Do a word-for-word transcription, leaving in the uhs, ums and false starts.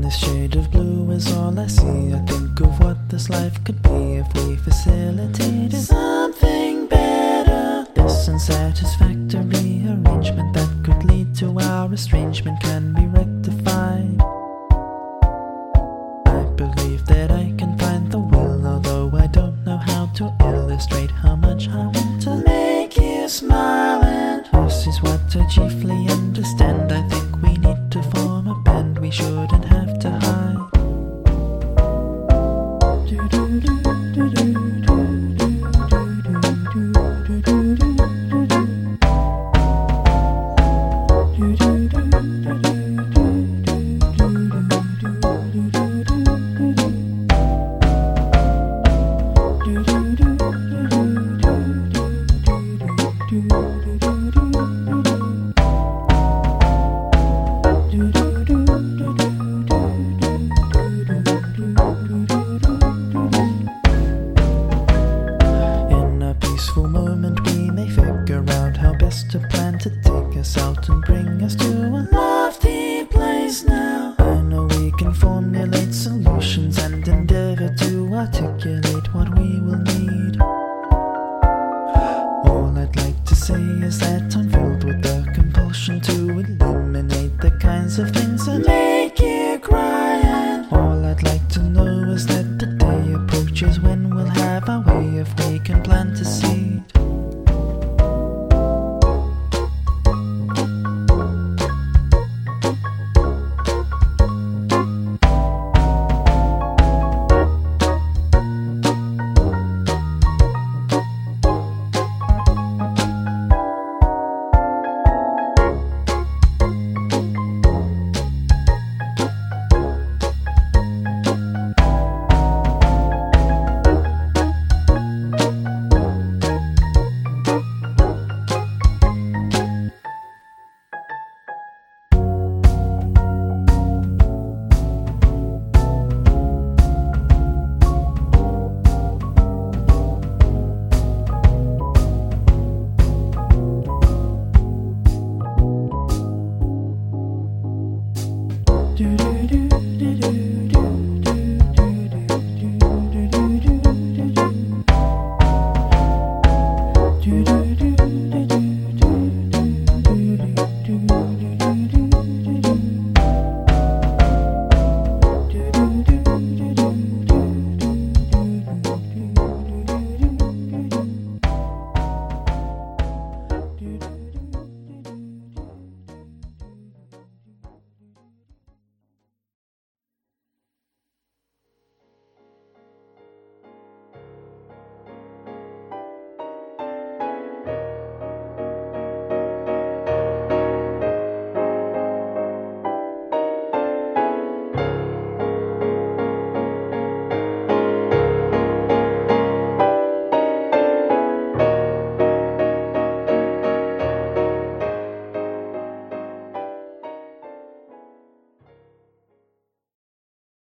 this shade of blue is all I see. I think of what this life could be if we facilitated something better. This unsatisfactory arrangement that could lead to our estrangement can be rectified. I believe that I can find the will, although I don't know how to illustrate how much I want to make you smile. And this is what I chiefly understand. I think we need to form a band, we shouldn't have to hide. To plan to take us out and bring us to a lofty place now. I know we can formulate solutions and endeavor to articulate what we will need. All I'd like to say is that I'm filled with the compulsion to illuminate the kinds of things that make you cry. And all I'd like to know is that the day approaches when we'll have our way if we can plant a seed. Do do do.